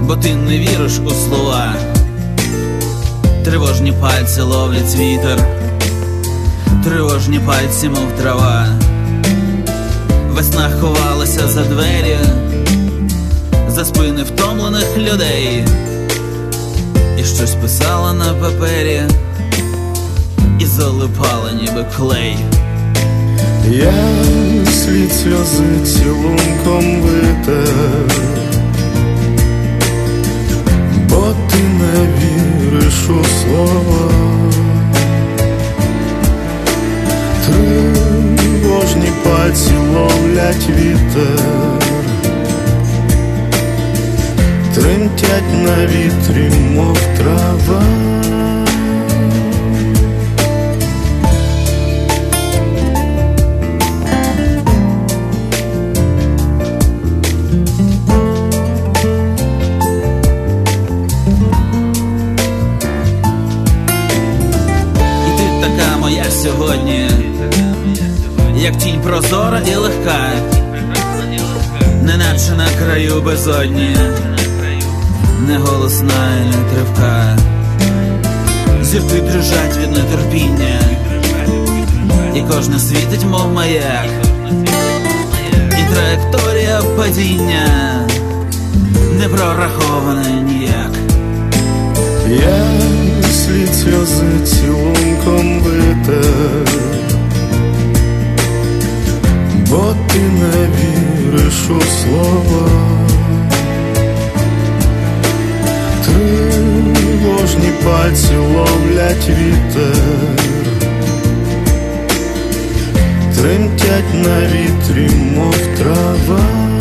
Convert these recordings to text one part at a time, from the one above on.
бо ти не віриш у слова. Тривожні пальці ловлять вітер, тривожні пальці, мов трава. Весна ховалася за двері, за спини втомлених людей, і щось писала на папері, і залипала ніби клей. Я слід сльози цілунком витер, бо ти не віриш у слова. Тривожні пальці ловлять вітер, тремтять на вітрі, мов трава. Сьогодні, як тінь прозора і легка, неначе на краю безодні, неголосна і не тривка. Зірки дрижать від нетерпіння, і кожна світить, мов маяк, і траєкторія падіння не прорахована ніяк. Я слід сльози цілунком витер, бо ти не віриш у слова. Тривожні пальці ловлять вітер, тремтять на вітрі, мов трава.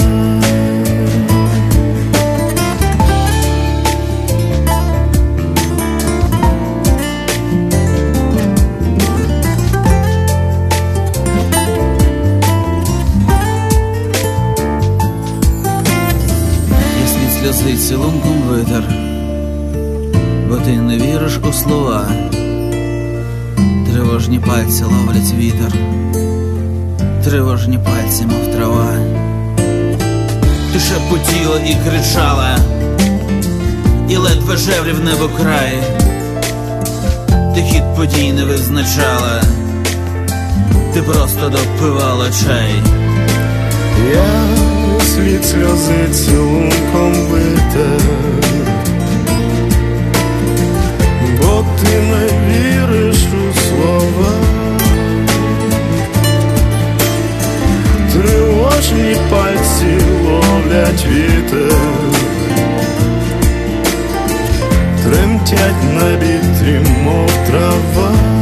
Сльози цілунком витер, бо ти не віриш у слова. Тривожні пальці ловлять вітер, тривожні пальці, мов трава. Ти шепотіла і кричала, і ледве жеврів небо край. Ти хід подій не визначала, ти просто допивала чай. Я слід сльози цілунком витер, бо ти не віриш у слова. Тривожні пальці ловлять вітер, тремтять на вітрі, мов трава.